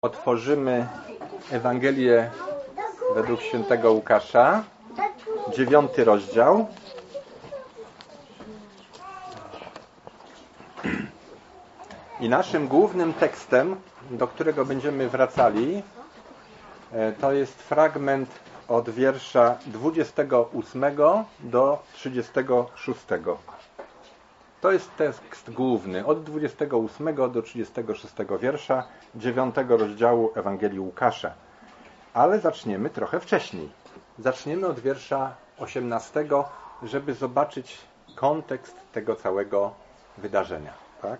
Otworzymy Ewangelię według świętego Łukasza, 9 rozdział. I naszym głównym tekstem, do którego będziemy wracali, to jest fragment od wiersza 28 do 36. To jest tekst główny, od 28 do 36 wiersza 9 rozdziału Ewangelii Łukasza. Ale zaczniemy trochę wcześniej. Zaczniemy od wiersza 18, żeby zobaczyć kontekst tego całego wydarzenia. Tak?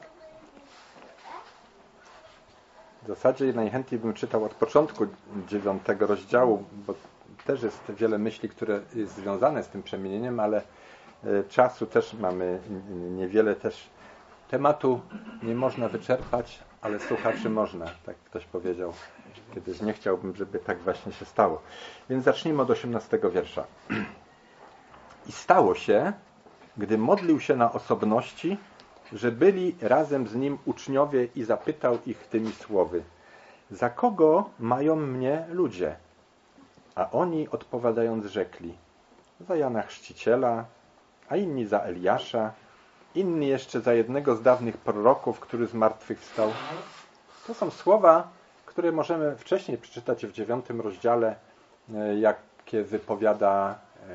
W zasadzie najchętniej bym czytał od początku 9 rozdziału, bo też jest wiele myśli, które jest związane z tym przemienieniem, ale czasu też mamy niewiele, też tematu nie można wyczerpać, ale słuchaczy można, tak ktoś powiedział kiedyś. Nie chciałbym, żeby tak właśnie się stało. Więc zacznijmy od 18 wiersza. I stało się, gdy modlił się na osobności, że byli razem z nim uczniowie i zapytał ich tymi słowy: za kogo mają mnie ludzie? A oni odpowiadając rzekli: za Jana Chrzciciela, a inni za Eliasza, inni jeszcze za jednego z dawnych proroków, który z martwych wstał. To są słowa, które możemy wcześniej przeczytać w 9 rozdziale, jakie wypowiada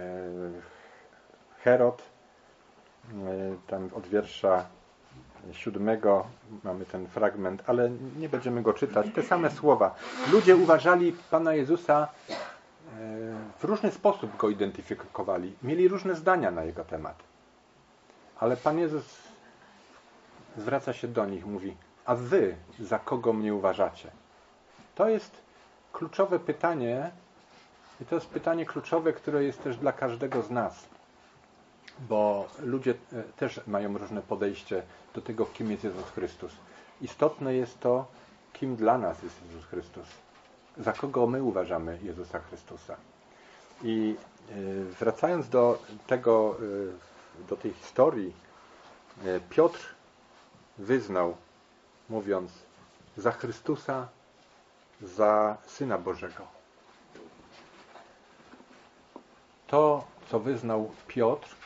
Herod. Tam od wiersza 7 mamy ten fragment, ale nie będziemy go czytać. Te same słowa. Ludzie uważali Pana Jezusa, w różny sposób go identyfikowali. Mieli różne zdania na jego temat. Ale Pan Jezus zwraca się do nich, mówi: a wy za kogo mnie uważacie? To jest kluczowe pytanie i to jest pytanie kluczowe, które jest też dla każdego z nas. Bo ludzie też mają różne podejście do tego, kim jest Jezus Chrystus. Istotne jest to, kim dla nas jest Jezus Chrystus. Za kogo my uważamy Jezusa Chrystusa. I wracając do tego, do tej historii, Piotr wyznał, mówiąc: za Chrystusa, za Syna Bożego. To, co wyznał Piotr,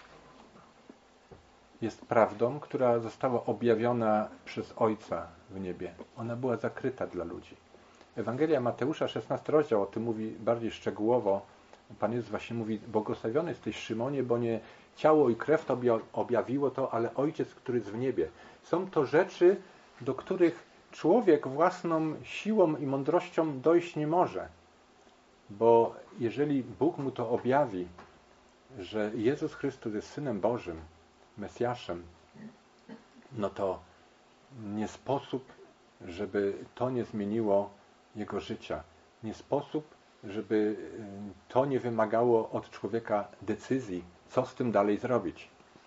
jest prawdą, która została objawiona przez Ojca w niebie. Ona była zakryta dla ludzi. Ewangelia Mateusza, 16 rozdział, o tym mówi bardziej szczegółowo. Pan Jezus właśnie mówi: błogosławiony jesteś, Szymonie, bo nie ciało i krew Tobie objawiło to, ale Ojciec, który jest w niebie. Są to rzeczy, do których człowiek własną siłą i mądrością dojść nie może. Bo jeżeli Bóg mu to objawi, że Jezus Chrystus jest Synem Bożym, Mesjaszem, no to nie sposób, żeby to nie zmieniło jego życia. Nie sposób, żeby to nie wymagało od człowieka decyzji, co z tym dalej zrobić.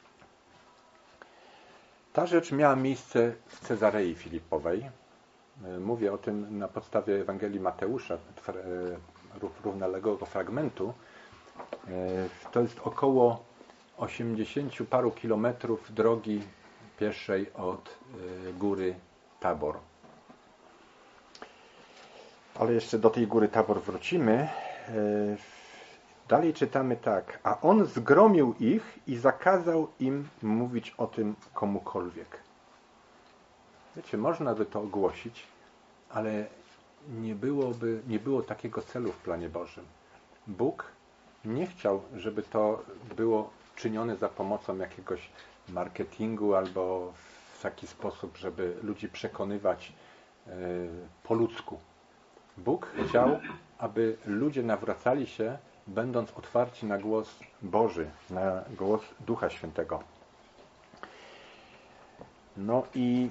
Ta rzecz miała miejsce w Cezarei Filipowej. Mówię o tym na podstawie Ewangelii Mateusza, równoległego fragmentu. To jest około 80 paru kilometrów drogi pieszej od góry Tabor. Ale jeszcze do tej góry Tabor wrócimy. Dalej czytamy tak: a on zgromił ich i zakazał im mówić o tym komukolwiek. Wiecie, można by to ogłosić, ale nie było takiego celu w planie Bożym. Bóg nie chciał, żeby to było czynione za pomocą jakiegoś marketingu albo w taki sposób, żeby ludzi przekonywać po ludzku. Bóg chciał, aby ludzie nawracali się, będąc otwarci na głos Boży, na głos Ducha Świętego. No i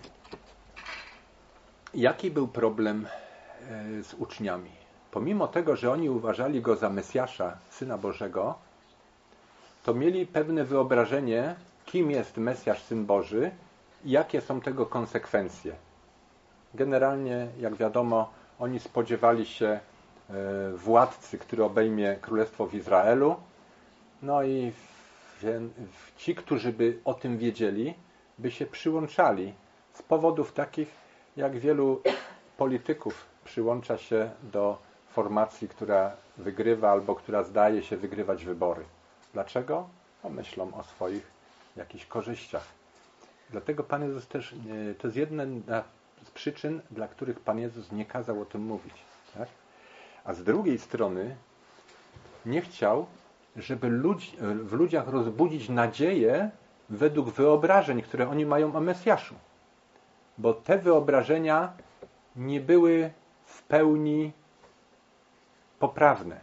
jaki był problem z uczniami? Pomimo tego, że oni uważali go za Mesjasza, Syna Bożego, to mieli pewne wyobrażenie, kim jest Mesjasz, Syn Boży i jakie są tego konsekwencje. Generalnie, jak wiadomo, oni spodziewali się władcy, który obejmie królestwo w Izraelu. No i ci, którzy by o tym wiedzieli, by się przyłączali z powodów takich, jak wielu polityków przyłącza się do formacji, która wygrywa albo która zdaje się wygrywać wybory. Dlaczego? Bo myślą o swoich jakichś korzyściach. Dlatego Pan Jezus też, to jest jedna z przyczyn, dla których Pan Jezus nie kazał o tym mówić. Tak? A z drugiej strony nie chciał, żeby w ludziach rozbudzić nadzieję według wyobrażeń, które oni mają o Mesjaszu. Bo te wyobrażenia nie były w pełni poprawne.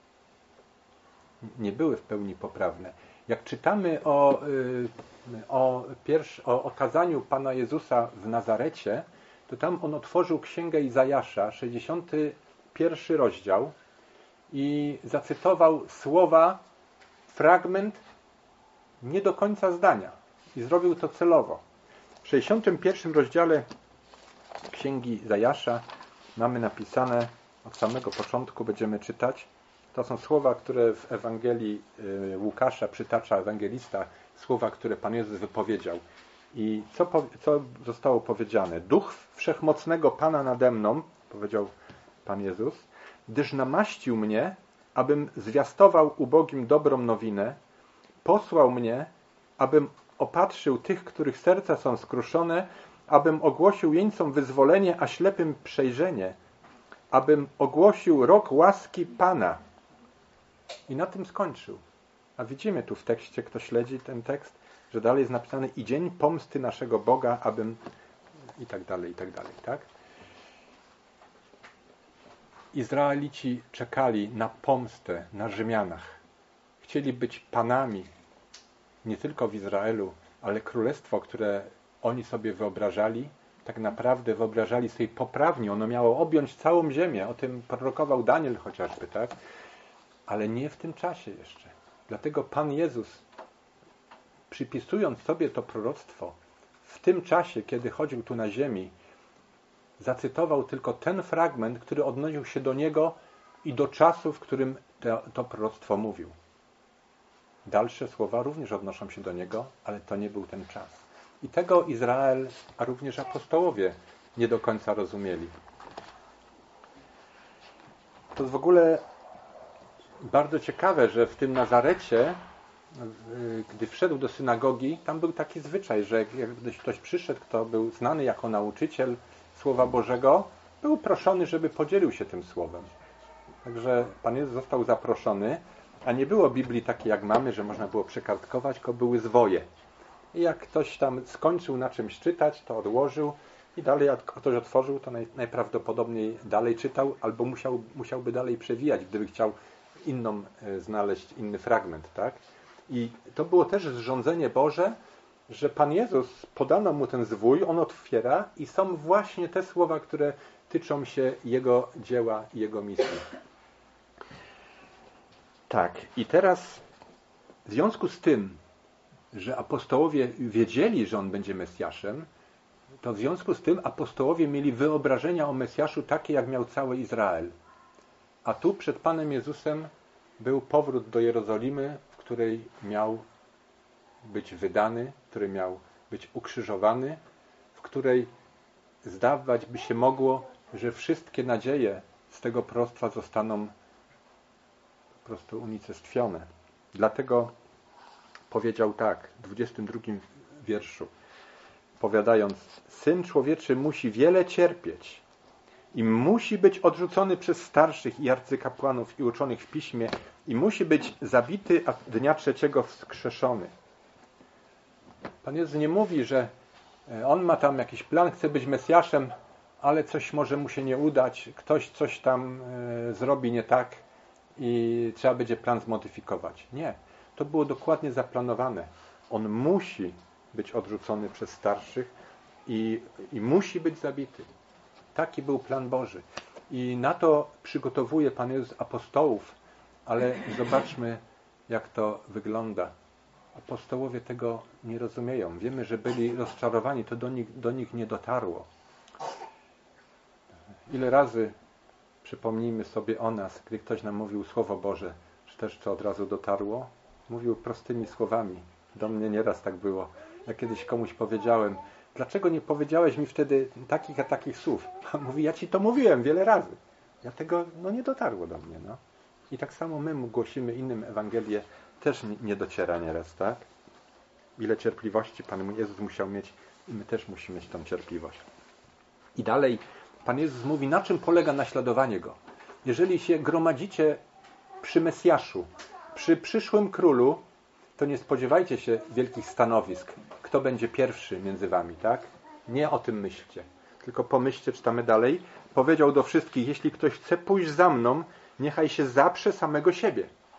Nie były w pełni poprawne. Jak czytamy o okazaniu Pana Jezusa w Nazarecie, to tam on otworzył Księgę Izajasza, 61 rozdział i zacytował słowa, fragment nie do końca zdania. I zrobił to celowo. W 61 rozdziale Księgi Izajasza mamy napisane, od samego początku będziemy czytać, to są słowa, które w Ewangelii Łukasza przytacza ewangelista, słowa, które Pan Jezus wypowiedział. I co zostało powiedziane? Duch Wszechmocnego Pana nade mną, powiedział Pan Jezus, gdyż namaścił mnie, abym zwiastował ubogim dobrą nowinę, posłał mnie, abym opatrzył tych, których serca są skruszone, abym ogłosił jeńcom wyzwolenie, a ślepym przejrzenie, abym ogłosił rok łaski Pana. I na tym skończył. A widzimy tu w tekście, kto śledzi ten tekst, że dalej jest napisane i dzień pomsty naszego Boga, abym i tak dalej, tak? Izraelici czekali na pomstę na Rzymianach. Chcieli być panami nie tylko w Izraelu, ale królestwo, które oni sobie wyobrażali, tak naprawdę wyobrażali sobie poprawnie. Ono miało objąć całą ziemię. O tym prorokował Daniel chociażby, tak? Ale nie w tym czasie jeszcze. Dlatego Pan Jezus, przypisując sobie to proroctwo, w tym czasie, kiedy chodził tu na ziemi, zacytował tylko ten fragment, który odnosił się do Niego i do czasu, w którym to proroctwo mówił. Dalsze słowa również odnoszą się do Niego, ale to nie był ten czas. I tego Izrael, a również apostołowie nie do końca rozumieli. To jest w ogóle bardzo ciekawe, że w tym Nazarecie, gdy wszedł do synagogi, tam był taki zwyczaj, że jak ktoś przyszedł, kto był znany jako nauczyciel Słowa Bożego, był proszony, żeby podzielił się tym słowem. Także Pan Jezus został zaproszony, a nie było Biblii takiej jak mamy, że można było przekartkować, tylko były zwoje. I jak ktoś tam skończył na czymś czytać, to odłożył i dalej jak ktoś otworzył, to najprawdopodobniej dalej czytał albo musiałby dalej przewijać, gdyby chciał znaleźć inny fragment, tak? I to było też zrządzenie Boże, że Pan Jezus, podano mu ten zwój, on otwiera i są właśnie te słowa, które tyczą się Jego dzieła i Jego misji. Tak, i teraz w związku z tym, że apostołowie wiedzieli, że On będzie Mesjaszem, to w związku z tym apostołowie mieli wyobrażenia o Mesjaszu takie, jak miał cały Izrael. A tu przed Panem Jezusem był powrót do Jerozolimy, w której miał być wydany, w której miał być ukrzyżowany, w której zdawać by się mogło, że wszystkie nadzieje z tego proroctwa zostaną po prostu unicestwione. Dlatego powiedział tak, w 22 wierszu, powiadając, Syn Człowieczy musi wiele cierpieć i musi być odrzucony przez starszych i arcykapłanów i uczonych w piśmie i musi być zabity, a dnia trzeciego wskrzeszony. Pan Jezus nie mówi, że On ma tam jakiś plan, chce być Mesjaszem, ale coś może mu się nie udać, ktoś coś tam zrobi nie tak i trzeba będzie plan zmodyfikować. Nie. To było dokładnie zaplanowane. On musi być odrzucony przez starszych i musi być zabity. Taki był plan Boży. I na to przygotowuje Pan Jezus apostołów, ale zobaczmy, jak to wygląda. Apostołowie tego nie rozumieją. Wiemy, że byli rozczarowani, to do nich nie dotarło. Ile razy przypomnijmy sobie o nas, gdy ktoś nam mówił Słowo Boże, czy też to od razu dotarło? Mówił prostymi słowami. Do mnie nieraz tak było. Ja kiedyś komuś powiedziałem, dlaczego nie powiedziałeś mi wtedy takich a takich słów? A mówi, ja ci to mówiłem wiele razy. Ja tego, nie dotarło do mnie, I tak samo my głosimy innym Ewangelię, też nie dociera nieraz, tak? Ile cierpliwości Pan Jezus musiał mieć i my też musimy mieć tą cierpliwość. I dalej Pan Jezus mówi, na czym polega naśladowanie Go. Jeżeli się gromadzicie przy Mesjaszu, przy przyszłym królu, to nie spodziewajcie się wielkich stanowisk. Kto będzie pierwszy między wami, tak? Nie o tym myślcie. Tylko pomyślcie, czytamy dalej. Powiedział do wszystkich, jeśli ktoś chce pójść za mną, niechaj się zaprze samego siebie.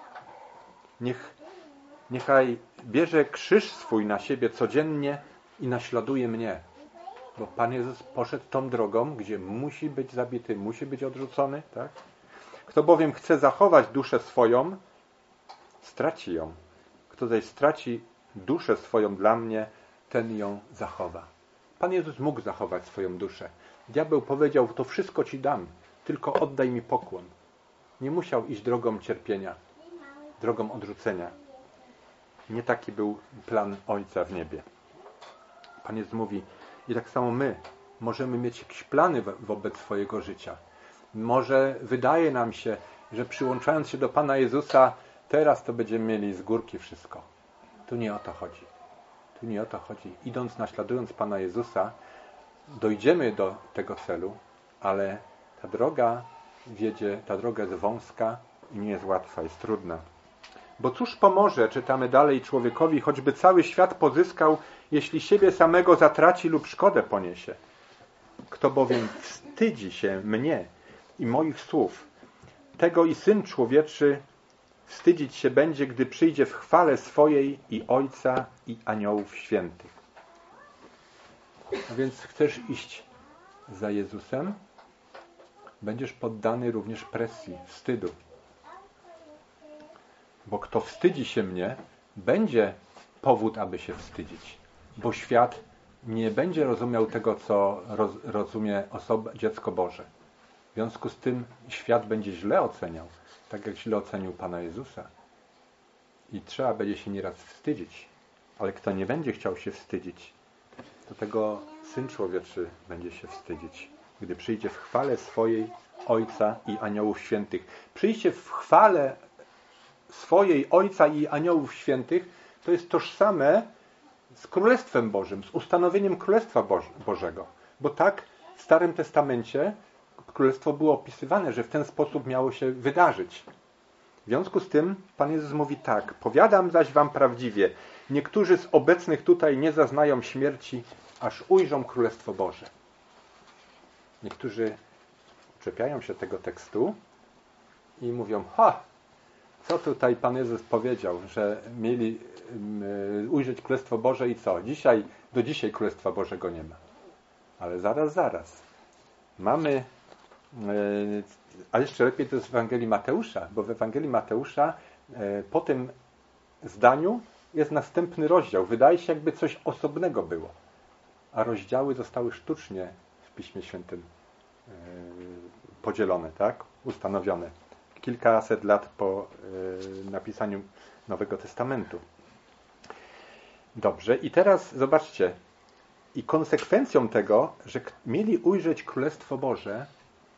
Niechaj bierze krzyż swój na siebie codziennie i naśladuje mnie. Bo Pan Jezus poszedł tą drogą, gdzie musi być zabity, musi być odrzucony, tak? Kto bowiem chce zachować duszę swoją, straci ją. Kto zaś straci duszę swoją dla mnie, ten ją zachowa. Pan Jezus mógł zachować swoją duszę. Diabeł powiedział, to wszystko ci dam, tylko oddaj mi pokłon. Nie musiał iść drogą cierpienia, drogą odrzucenia. Nie taki był plan Ojca w niebie. Pan Jezus mówi, i tak samo my możemy mieć jakieś plany wobec swojego życia. Może wydaje nam się, że przyłączając się do Pana Jezusa, teraz to będziemy mieli z górki wszystko. Tu nie o to chodzi. Tu nie o to chodzi. Idąc, naśladując Pana Jezusa, dojdziemy do tego celu, ale ta droga jest wąska i nie jest łatwa, jest trudna. Bo cóż pomoże, czytamy dalej, człowiekowi, choćby cały świat pozyskał, jeśli siebie samego zatraci lub szkodę poniesie. Kto bowiem wstydzi się mnie i moich słów, tego i Syn Człowieczy wstydzić się będzie, gdy przyjdzie w chwale swojej i Ojca i aniołów świętych. A więc chcesz iść za Jezusem, będziesz poddany również presji, wstydu. Bo kto wstydzi się mnie, będzie powód, aby się wstydzić. Bo świat nie będzie rozumiał tego, co rozumie dziecko Boże. W związku z tym świat będzie źle oceniał, tak jak źle ocenił Pana Jezusa. I trzeba będzie się nieraz wstydzić. Ale kto nie będzie chciał się wstydzić, to tego Syn Człowieczy będzie się wstydzić. Gdy przyjdzie w chwale swojej Ojca i aniołów świętych. Przyjście w chwale swojej Ojca i aniołów świętych to jest tożsame z Królestwem Bożym, z ustanowieniem Królestwa Bożego. Bo tak w Starym Testamencie Królestwo było opisywane, że w ten sposób miało się wydarzyć. W związku z tym Pan Jezus mówi tak, powiadam zaś wam prawdziwie, niektórzy z obecnych tutaj nie zaznają śmierci, aż ujrzą Królestwo Boże. Niektórzy czepiają się tego tekstu i mówią, co tutaj Pan Jezus powiedział, że mieli ujrzeć Królestwo Boże i co? Do dzisiaj Królestwa Bożego nie ma. Ale zaraz. Mamy, a jeszcze lepiej to jest w Ewangelii Mateusza, bo w Ewangelii Mateusza po tym zdaniu jest następny rozdział. Wydaje się, jakby coś osobnego było. A rozdziały zostały sztucznie w Piśmie Świętym podzielone, tak? Ustanowione. Kilkaset lat po napisaniu Nowego Testamentu. Dobrze, i teraz zobaczcie. I konsekwencją tego, że mieli ujrzeć Królestwo Boże,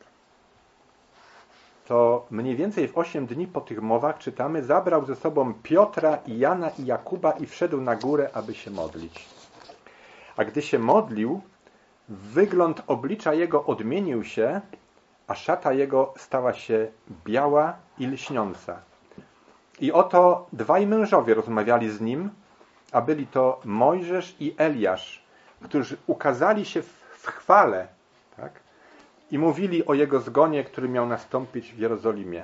to mniej więcej w 8 dni po tych mowach czytamy, zabrał ze sobą Piotra i Jana i Jakuba i wszedł na górę, aby się modlić. A gdy się modlił, wygląd oblicza jego odmienił się, a szata jego stała się biała i lśniąca. I oto dwaj mężowie rozmawiali z nim, a byli to Mojżesz i Eliasz, którzy ukazali się w chwale, tak? I mówili o jego zgonie, który miał nastąpić w Jerozolimie.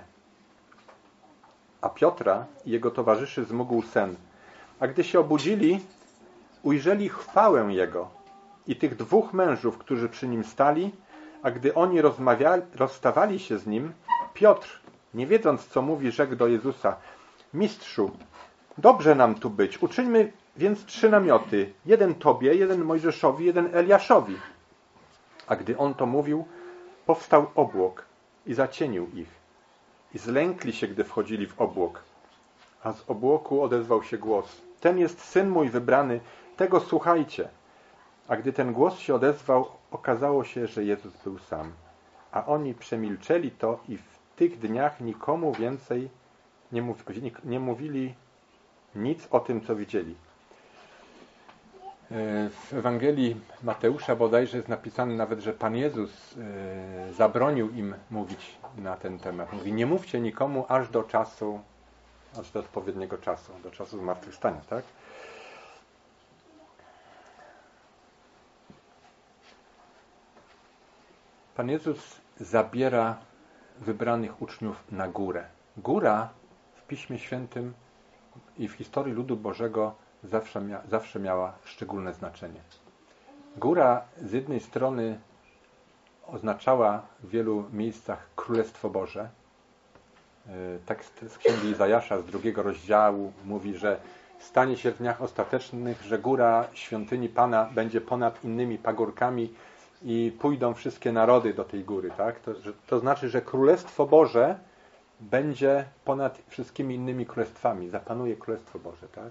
A Piotra i jego towarzyszy zmógł sen. A gdy się obudzili, ujrzeli chwałę jego i tych dwóch mężów, którzy przy nim stali, a gdy oni rozstawali się z nim, Piotr, nie wiedząc co mówi, rzekł do Jezusa, Mistrzu, dobrze nam tu być, uczyńmy więc 3 namioty, jeden Tobie, jeden Mojżeszowi, jeden Eliaszowi. A gdy on to mówił, powstał obłok i zacienił ich. I zlękli się, gdy wchodzili w obłok. A z obłoku odezwał się głos. Ten jest Syn mój wybrany, tego słuchajcie. A gdy ten głos się odezwał, okazało się, że Jezus był sam. A oni przemilczeli to i w tych dniach nikomu więcej nie mówili nic o tym, co widzieli. W Ewangelii Mateusza bodajże jest napisane nawet, że Pan Jezus zabronił im mówić na ten temat. Mówi, nie mówcie nikomu aż do odpowiedniego czasu, do czasu zmartwychwstania, tak? Pan Jezus zabiera wybranych uczniów na górę. Góra w Piśmie Świętym i w historii ludu Bożego zawsze miała szczególne znaczenie. Góra z jednej strony oznaczała w wielu miejscach Królestwo Boże. Tekst z Księgi Izajasza z 2 rozdziału mówi, że stanie się w dniach ostatecznych, że góra świątyni Pana będzie ponad innymi pagórkami i pójdą wszystkie narody do tej góry. Tak? To znaczy, że Królestwo Boże będzie ponad wszystkimi innymi królestwami. Zapanuje Królestwo Boże. Tak?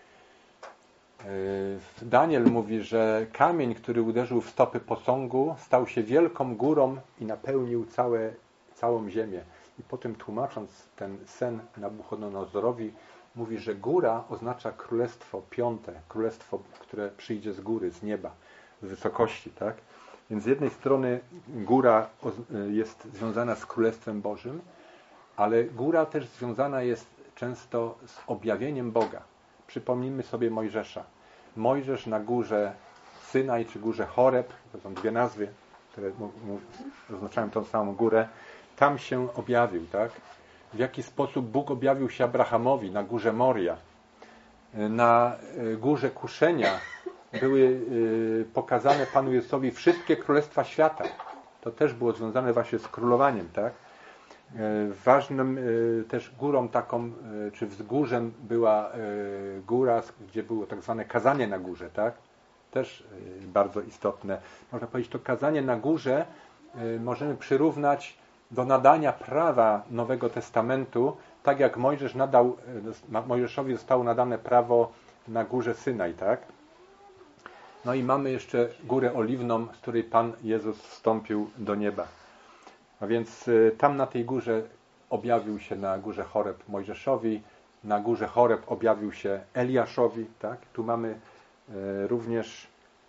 Daniel mówi, że kamień, który uderzył w stopy posągu, stał się wielką górą i napełnił całą ziemię. I potem tłumacząc ten sen Nabuchodonozorowi, mówi, że góra oznacza królestwo piąte, królestwo, które przyjdzie z góry, z nieba, z wysokości. Tak? Więc z jednej strony góra jest związana z Królestwem Bożym, ale góra też związana jest często z objawieniem Boga. Przypomnijmy sobie Mojżesza. Mojżesz na górze Synaj czy górze Choreb, to są dwie nazwy, które oznaczają tą samą górę, tam się objawił, tak? W jaki sposób Bóg objawił się Abrahamowi na górze Moria. Na górze Kuszenia były pokazane Panu Jezusowi wszystkie królestwa świata. To też było związane właśnie z królowaniem, tak? Ważnym też górą taką, czy wzgórzem była góra, gdzie było tak zwane kazanie na górze, tak? Też bardzo istotne. Można powiedzieć, to kazanie na górze możemy przyrównać do nadania prawa Nowego Testamentu, tak jak Mojżeszowi zostało nadane prawo na górze Synaj, tak? No i mamy jeszcze górę Oliwną, z której Pan Jezus wstąpił do nieba. A więc tam na tej górze objawił się na górze Choreb Mojżeszowi, na górze Choreb objawił się Eliaszowi, tak? Tu mamy również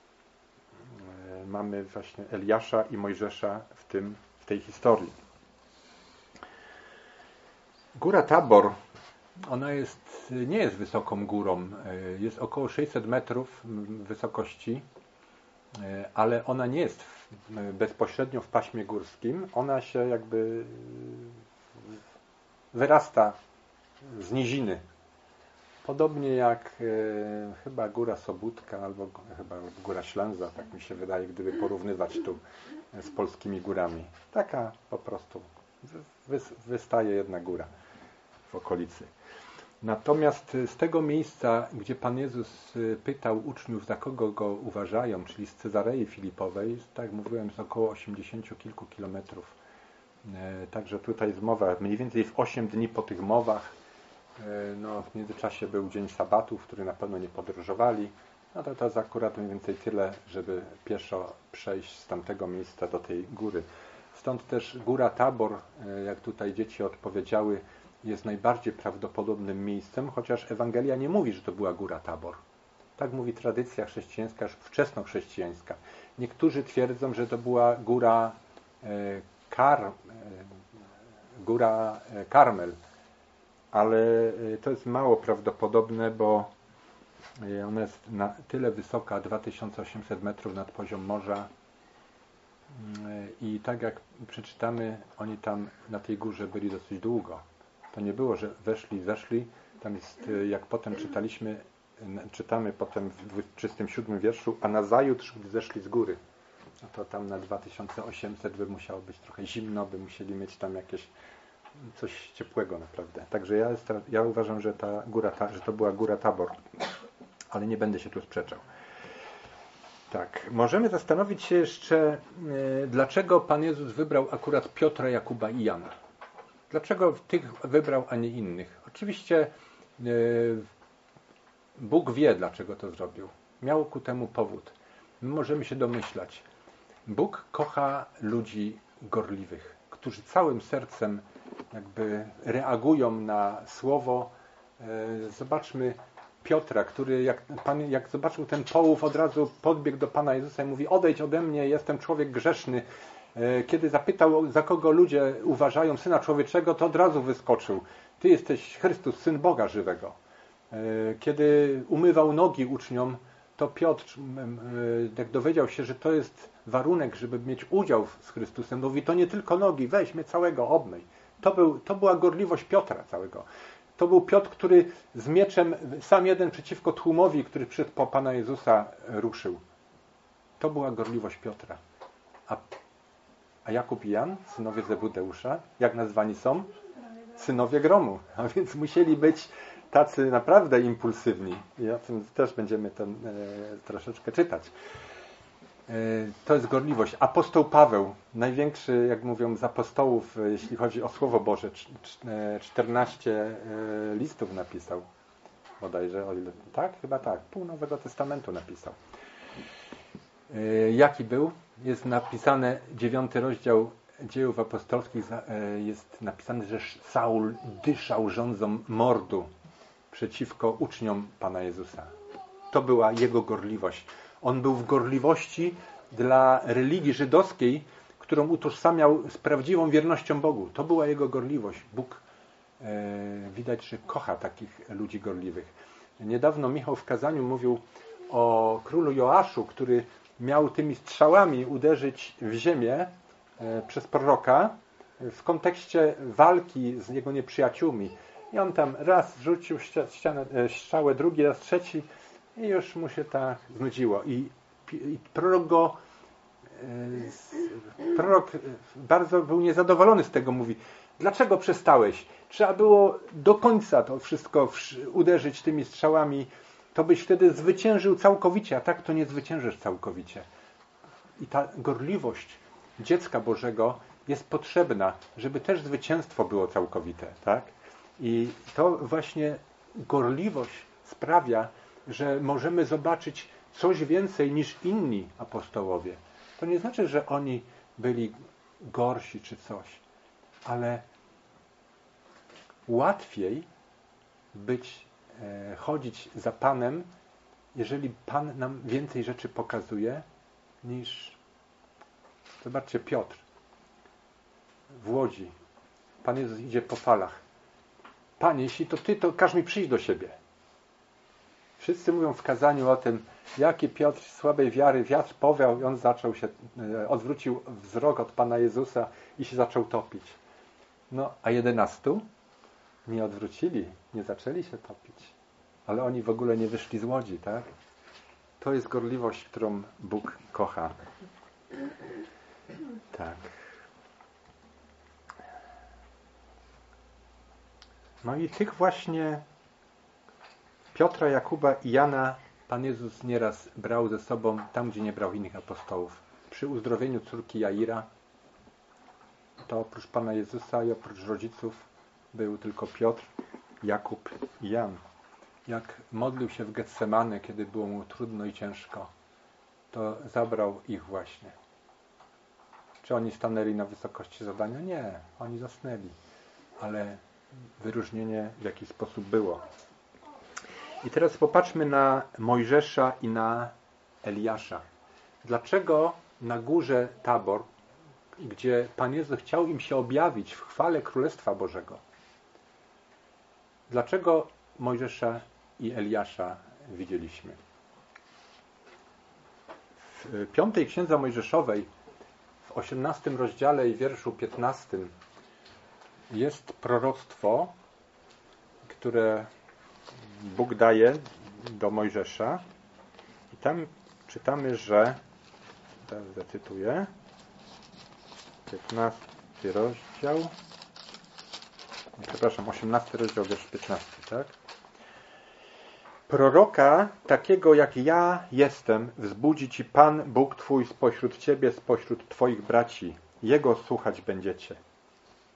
właśnie Eliasza i Mojżesza w tej historii. Góra Tabor, ona nie jest wysoką górą, jest około 600 metrów wysokości, ale ona nie jest bezpośrednio w paśmie górskim, ona się jakby wyrasta z niziny. Podobnie jak chyba góra Sobótka albo chyba góra Ślęza, tak mi się wydaje, gdyby porównywać tu z polskimi górami. Taka po prostu wystaje jedna góra w okolicy. Natomiast z tego miejsca, gdzie Pan Jezus pytał uczniów, za kogo go uważają, czyli z Cezarei Filipowej, tak jak mówiłem, jest około 80 kilku kilometrów. Także tutaj jest mowa mniej więcej w 8 dni po tych mowach. No, w międzyczasie był dzień sabatu, w który na pewno nie podróżowali. No to jest akurat mniej więcej tyle, żeby pieszo przejść z tamtego miejsca do tej góry. Stąd też góra Tabor, jak tutaj dzieci odpowiedziały, jest najbardziej prawdopodobnym miejscem, chociaż Ewangelia nie mówi, że to była góra Tabor. Tak mówi tradycja chrześcijańska, wczesnochrześcijańska. Niektórzy twierdzą, że to była góra Karmel, ale to jest mało prawdopodobne, bo ona jest na tyle wysoka, 2800 metrów nad poziom morza, i tak jak przeczytamy, oni tam na tej górze byli dosyć długo. To nie było, że weszli, zeszli. Tam jest, jak potem czytamy potem w 27 wierszu, a nazajutrz, gdy zeszli z góry. No to tam na 2800 by musiało być trochę zimno, by musieli mieć tam jakieś coś ciepłego naprawdę. Także ja uważam, że że to była góra Tabor, ale nie będę się tu sprzeczał. Tak, możemy zastanowić się jeszcze, dlaczego Pan Jezus wybrał akurat Piotra, Jakuba i Jana. Dlaczego tych wybrał, a nie innych? Oczywiście Bóg wie, dlaczego to zrobił. Miał ku temu powód. My możemy się domyślać. Bóg kocha ludzi gorliwych, którzy całym sercem jakby reagują na słowo. Zobaczmy Piotra, który jak zobaczył ten połów, od razu podbiegł do Pana Jezusa i mówi: odejdź ode mnie, jestem człowiek grzeszny. Kiedy zapytał, za kogo ludzie uważają Syna Człowieczego, to od razu wyskoczył: Ty jesteś Chrystus, Syn Boga żywego. Kiedy umywał nogi uczniom, to Piotr, jak dowiedział się, że to jest warunek, żeby mieć udział z Chrystusem, mówi: to nie tylko nogi, weź mnie całego, obmyj. To była gorliwość Piotra całego. To był Piotr, który z mieczem sam jeden przeciwko tłumowi, który przyszedł po Pana Jezusa, ruszył. To była gorliwość Piotra. A Jakub i Jan, synowie Zebedeusza, jak nazwani są? Synowie gromu. A więc musieli być tacy naprawdę impulsywni. I o tym też będziemy troszeczkę czytać. To jest gorliwość. Apostoł Paweł, największy, jak mówią, z apostołów, jeśli chodzi o Słowo Boże, 14 listów napisał. Bodajże, o ile tak? Chyba tak. Pół Nowego Testamentu napisał. Jaki był? Jest napisane, 9 rozdział Dziejów Apostolskich, jest napisane, że Saul dyszał żądzą mordu przeciwko uczniom Pana Jezusa. To była jego gorliwość. On był w gorliwości dla religii żydowskiej, którą utożsamiał z prawdziwą wiernością Bogu. To była jego gorliwość. Bóg widać, że kocha takich ludzi gorliwych. Niedawno Michał w kazaniu mówił o królu Joaszu, który miał tymi strzałami uderzyć w ziemię przez proroka w kontekście walki z jego nieprzyjaciółmi. I on tam raz rzucił strzałę, drugi raz trzeci i już mu się tak znudziło. I prorok bardzo był niezadowolony z tego. Mówi: dlaczego przestałeś? Trzeba było do końca to wszystko uderzyć tymi strzałami. To byś wtedy zwyciężył całkowicie, a tak to nie zwyciężysz całkowicie. I ta gorliwość dziecka Bożego jest potrzebna, żeby też zwycięstwo było całkowite. Tak? I to właśnie gorliwość sprawia, że możemy zobaczyć coś więcej niż inni apostołowie. To nie znaczy, że oni byli gorsi czy coś, ale łatwiej chodzić za Panem, jeżeli Pan nam więcej rzeczy pokazuje, niż... Zobaczcie, Piotr w łodzi. Pan Jezus idzie po falach. Panie, jeśli to Ty, to każ mi przyjść do siebie. Wszyscy mówią w kazaniu o tym, jaki Piotr słabej wiary, wiatr powiał i on odwrócił wzrok od Pana Jezusa i się zaczął topić. No, a 11 nie odwrócili, nie zaczęli się topić. Ale oni w ogóle nie wyszli z łodzi, tak? To jest gorliwość, którą Bóg kocha. Tak. No i tych właśnie Piotra, Jakuba i Jana Pan Jezus nieraz brał ze sobą tam, gdzie nie brał innych apostołów. Przy uzdrowieniu córki Jaira to oprócz Pana Jezusa i oprócz rodziców był tylko Piotr, Jakub i Jan. Jak modlił się w Getsemanie, kiedy było mu trudno i ciężko, to zabrał ich właśnie. Czy oni stanęli na wysokości zadania? Nie, oni zasnęli. Ale wyróżnienie w jaki sposób było. I teraz popatrzmy na Mojżesza i na Eliasza. Dlaczego na górze Tabor, gdzie Pan Jezus chciał im się objawić w chwale Królestwa Bożego, dlaczego Mojżesza i Eliasza widzieliśmy? W 5 Księdze Mojżeszowej, w 18 rozdziale i wierszu 15 jest proroctwo, które Bóg daje do Mojżesza i tam czytamy, że, teraz zacytuję, 18 rozdział, wiersz 15, tak? Proroka takiego jak ja jestem wzbudzi ci Pan Bóg Twój spośród ciebie, spośród Twoich braci. Jego słuchać będziecie.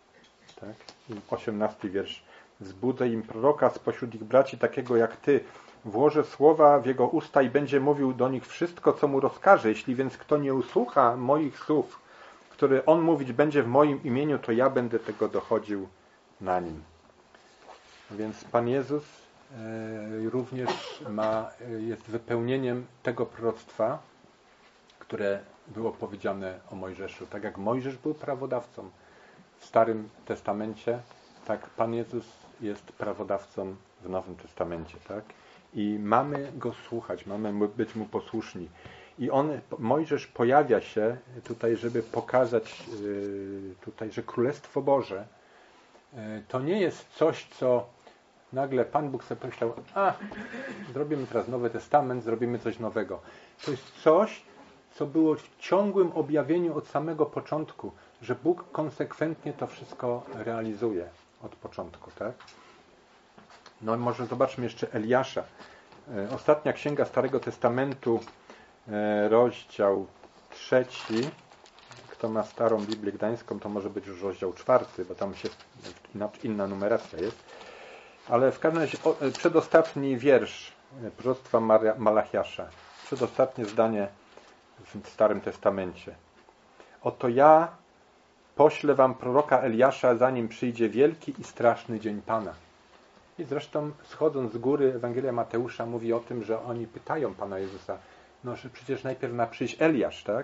Tak? I 18 wiersz. Wzbudzę im proroka spośród ich braci takiego jak Ty. włożę słowa w jego usta i będzie mówił do nich wszystko, co mu rozkaże. Jeśli więc kto nie usłucha moich słów, które on mówić będzie w moim imieniu, to ja będę tego dochodził na nim. Więc Pan Jezus również jest wypełnieniem tego proroctwa, które było powiedziane o Mojżeszu. Tak jak Mojżesz był prawodawcą w Starym Testamencie, tak Pan Jezus jest prawodawcą w Nowym Testamencie. Tak? I mamy Go słuchać, mamy być Mu posłuszni. I Mojżesz pojawia się tutaj, żeby pokazać tutaj, że Królestwo Boże to nie jest coś, co nagle Pan Bóg sobie pomyślał, zrobimy teraz Nowy Testament, zrobimy coś nowego. To jest coś, co było w ciągłym objawieniu od samego początku, że Bóg konsekwentnie to wszystko realizuje od początku. Tak? No może zobaczmy jeszcze Eliasza. Ostatnia księga Starego Testamentu, rozdział 3. Kto ma starą Biblię Gdańską, to może być już rozdział 4, bo tam się inna numeracja jest. Ale w każdym razie przedostatni wiersz proroctwa Malachiasza. Przedostatnie zdanie w Starym Testamencie. Oto ja poślę wam proroka Eliasza, zanim przyjdzie wielki i straszny dzień Pana. I zresztą schodząc z góry Ewangelia Mateusza mówi o tym, że oni pytają Pana Jezusa, no że przecież najpierw ma przyjść Eliasz, tak?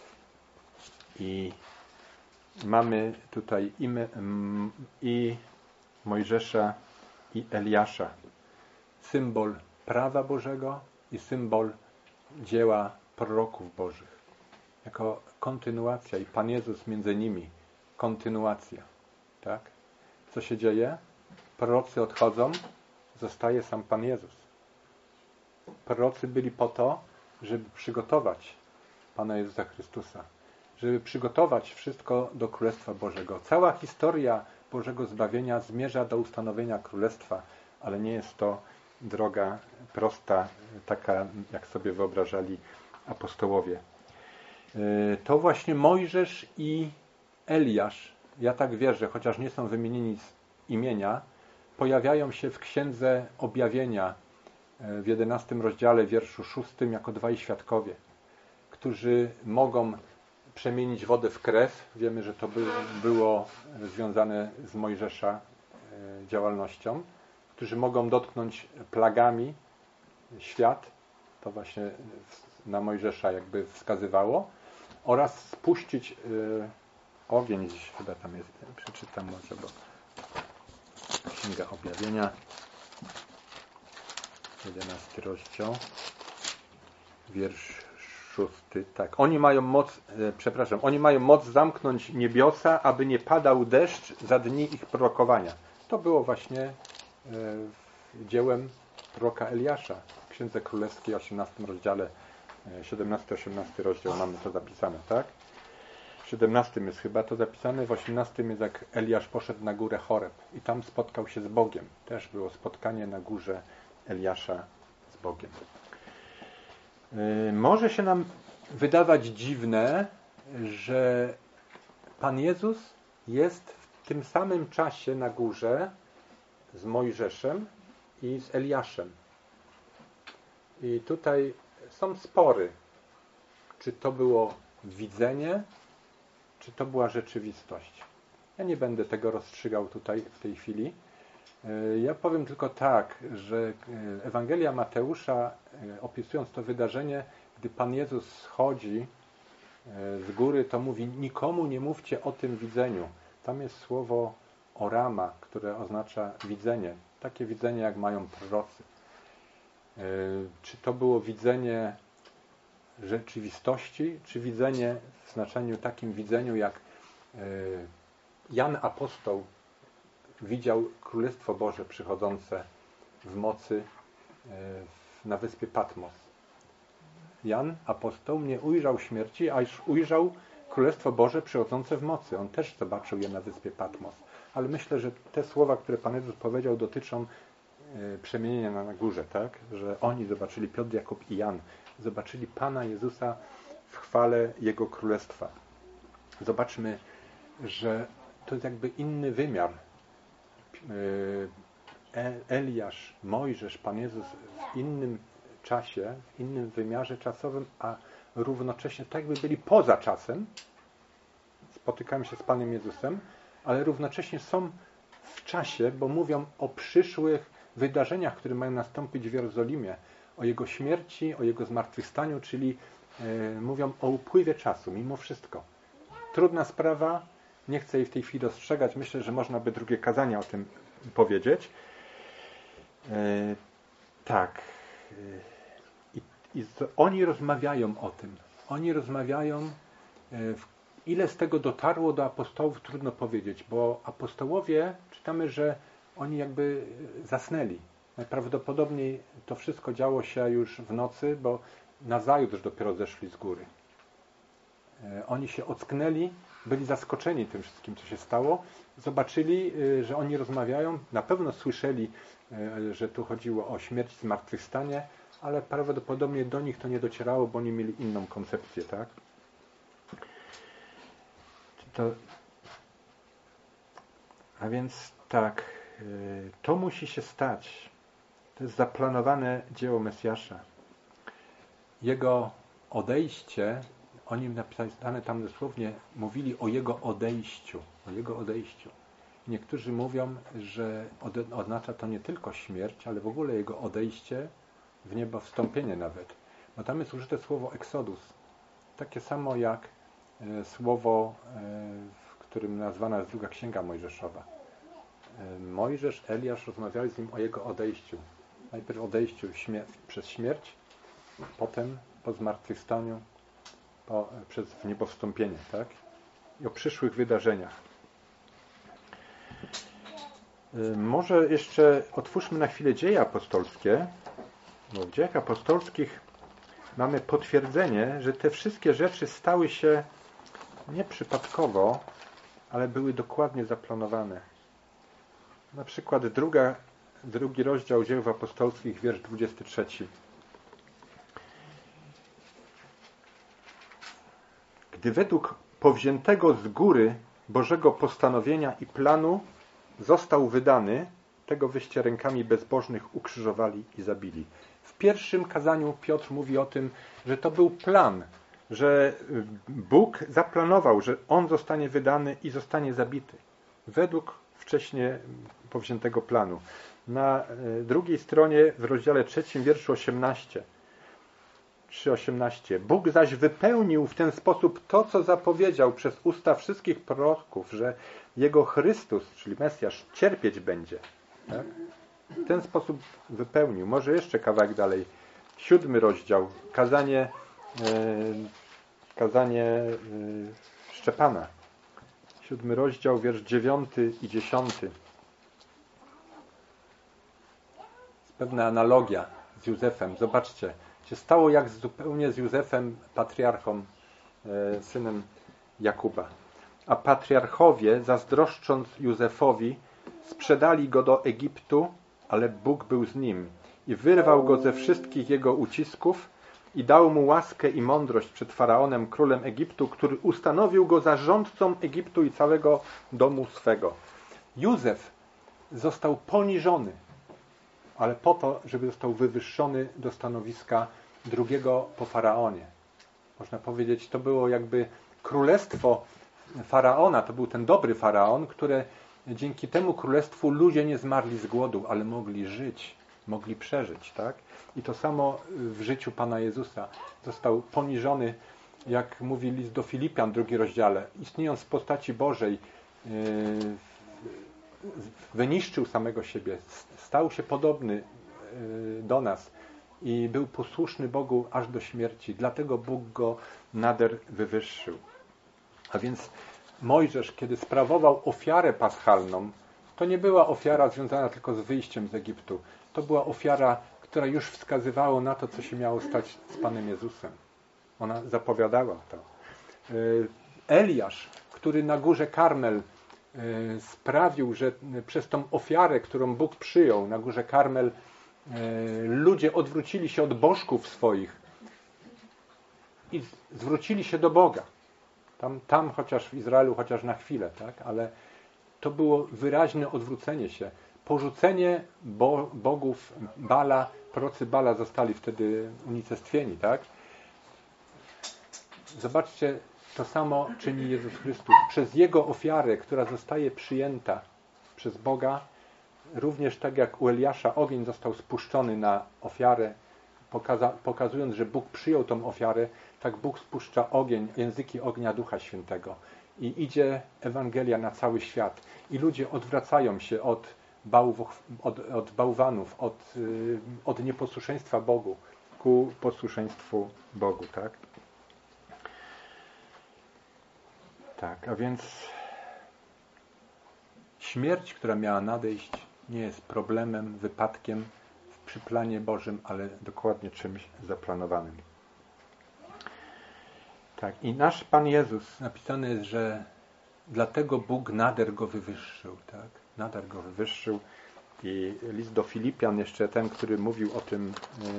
I mamy tutaj i Mojżesza, i Eliasza. Symbol prawa Bożego i symbol dzieła proroków Bożych. Jako kontynuacja i Pan Jezus między nimi. Kontynuacja. Tak? Co się dzieje? Prorocy odchodzą, zostaje sam Pan Jezus. Prorocy byli po to, żeby przygotować Pana Jezusa Chrystusa. Żeby przygotować wszystko do Królestwa Bożego. Cała historia Bożego zbawienia zmierza do ustanowienia Królestwa, ale nie jest to droga prosta, taka jak sobie wyobrażali apostołowie. To właśnie Mojżesz i Eliasz, ja tak wierzę, chociaż nie są wymienieni z imienia, pojawiają się w Księdze Objawienia w 11 rozdziale, wierszu 6, jako dwaj świadkowie, którzy mogą przemienić wodę w krew. Wiemy, że to było związane z Mojżesza działalnością, którzy mogą dotknąć plagami świat, to właśnie na Mojżesza wskazywało, oraz spuścić ogień, gdzieś chyba tam jest, przeczytam może, bo Księga Objawienia, 11 rozdział, wiersz 6. Tak, oni mają moc zamknąć niebiosa, aby nie padał deszcz za dni ich prorokowania. To było właśnie dziełem proroka Eliasza. W Księdze Królewskiej, 18 rozdziale, 17-18 rozdział mamy to zapisane, tak? W 17 jest chyba to zapisane, w 18 jest, jak Eliasz poszedł na górę Choreb i tam spotkał się z Bogiem. Też było spotkanie na górze Eliasza z Bogiem. Może się nam wydawać dziwne, że Pan Jezus jest w tym samym czasie na górze z Mojżeszem i z Eliaszem. I tutaj są spory, czy to było widzenie, czy to była rzeczywistość. Ja nie będę tego rozstrzygał tutaj w tej chwili. Ja powiem tylko tak, że Ewangelia Mateusza, opisując to wydarzenie, gdy Pan Jezus schodzi z góry, to mówi: nikomu nie mówcie o tym widzeniu. Tam jest słowo orama, które oznacza widzenie. Takie widzenie, jak mają prorocy. Czy to było widzenie rzeczywistości, czy widzenie w znaczeniu takim widzeniu, jak Jan Apostoł widział Królestwo Boże przychodzące w mocy na wyspie Patmos. Jan Apostoł nie ujrzał śmierci, a już ujrzał Królestwo Boże przychodzące w mocy. On też zobaczył je na wyspie Patmos. Ale myślę, że te słowa, które Pan Jezus powiedział, dotyczą przemienienia na górze, tak? Że oni zobaczyli, Piotr, Jakub i Jan, zobaczyli Pana Jezusa w chwale Jego Królestwa. Zobaczmy, że to jest jakby inny wymiar. Eliasz, Mojżesz, Pan Jezus w innym czasie, w innym wymiarze czasowym, a równocześnie tak jakby byli poza czasem, spotykają się z Panem Jezusem, ale równocześnie są w czasie, bo mówią o przyszłych wydarzeniach, które mają nastąpić w Jerozolimie, o Jego śmierci, o Jego zmartwychwstaniu, czyli mówią o upływie czasu, mimo wszystko. Trudna sprawa, nie chcę jej w tej chwili dostrzegać, myślę, że można by drugie kazanie o tym powiedzieć. Tak. Oni rozmawiają o tym. Oni rozmawiają, ile z tego dotarło do apostołów, trudno powiedzieć, bo apostołowie, czytamy, że oni jakby zasnęli. Najprawdopodobniej to wszystko działo się już w nocy, bo nazajutrz dopiero zeszli z góry. Oni się ocknęli, byli zaskoczeni tym wszystkim, co się stało. Zobaczyli, że oni rozmawiają. Na pewno słyszeli, że tu chodziło o śmierć, zmartwychwstanie, ale prawdopodobnie do nich to nie docierało, bo oni mieli inną koncepcję, tak? A więc tak, to musi się stać. To jest zaplanowane dzieło Mesjasza. Jego odejście, oni napisane tam dosłownie, mówili o Jego odejściu. O Jego odejściu. Niektórzy mówią, że oznacza to nie tylko śmierć, ale w ogóle Jego odejście w niebo, wstąpienie nawet. Bo tam jest użyte słowo Exodus. Takie samo jak słowo, w którym nazwana jest druga księga Mojżeszowa. Mojżesz, Eliasz rozmawiali z nim o jego odejściu. Najpierw odejściu przez śmierć, potem po zmartwychwstaniu, przez w niebo wstąpienie, tak? I o przyszłych wydarzeniach. Może jeszcze otwórzmy na chwilę Dzieje apostolskie. Bo w Dziejach apostolskich mamy potwierdzenie, że te wszystkie rzeczy stały się nie przypadkowo, ale były dokładnie zaplanowane. Na przykład drugi rozdział Dziejów apostolskich, wiersz 23. Gdy według powziętego z góry Bożego postanowienia i planu został wydany, tego wyście rękami bezbożnych ukrzyżowali i zabili. W pierwszym kazaniu Piotr mówi o tym, że to był plan, że Bóg zaplanował, że On zostanie wydany i zostanie zabity. Według wcześniej powziętego planu. Na drugiej stronie w rozdziale 3, wierszu 18. 3:18. Bóg zaś wypełnił w ten sposób to, co zapowiedział przez usta wszystkich proroków, że Jego Chrystus, czyli Mesjasz, cierpieć będzie. Tak? W ten sposób wypełnił. Może jeszcze kawałek dalej. 7 rozdział. Kazanie Szczepana. 7 rozdział, wiersz 9 i 10. Jest pewna analogia z Józefem. Zobaczcie, się stało jak zupełnie z Józefem, patriarchą, synem Jakuba. A patriarchowie, zazdroszcząc Józefowi, sprzedali go do Egiptu, ale Bóg był z nim i wyrwał go ze wszystkich jego ucisków i dał mu łaskę i mądrość przed Faraonem, królem Egiptu, który ustanowił go zarządcą Egiptu i całego domu swego. Józef został poniżony, ale po to, żeby został wywyższony do stanowiska drugiego po Faraonie. Można powiedzieć, to było jakby królestwo Faraona, to był ten dobry Faraon, które dzięki temu królestwu ludzie nie zmarli z głodu, ale mogli żyć, mogli przeżyć, tak? I to samo w życiu Pana Jezusa. Został poniżony, jak mówi list do Filipian, 2 rozdziale. Istniejąc w postaci Bożej, wyniszczył samego siebie, stał się podobny do nas i był posłuszny Bogu aż do śmierci. Dlatego Bóg go nader wywyższył. A więc Mojżesz, kiedy sprawował ofiarę paschalną, to nie była ofiara związana tylko z wyjściem z Egiptu. To była ofiara, która już wskazywała na to, co się miało stać z Panem Jezusem. Ona zapowiadała to. Eliasz, który na górze Karmel sprawił, że przez tą ofiarę, którą Bóg przyjął na górze Karmel, ludzie odwrócili się od bożków swoich i zwrócili się do Boga. Tam chociaż w Izraelu, chociaż na chwilę, tak? Ale to było wyraźne odwrócenie się. porzucenie bogów Bala. Prorocy Bala zostali wtedy unicestwieni, tak? Zobaczcie, to samo czyni Jezus Chrystus. Przez Jego ofiarę, która zostaje przyjęta przez Boga, również tak jak u Eliasza ogień został spuszczony na ofiarę, pokazując, że Bóg przyjął tą ofiarę, tak Bóg spuszcza ogień, języki ognia Ducha Świętego. I idzie Ewangelia na cały świat. I ludzie odwracają się od bałwanów, od nieposłuszeństwa Bogu ku posłuszeństwu Bogu, tak? Tak, a więc śmierć, która miała nadejść, nie jest problemem, wypadkiem przy planie Bożym, ale dokładnie czymś zaplanowanym. Tak, i nasz Pan Jezus, napisane jest, że dlatego Bóg nader Go wywyższył, tak? Nader Go wywyższył. I list do Filipian, jeszcze ten, który mówił o tym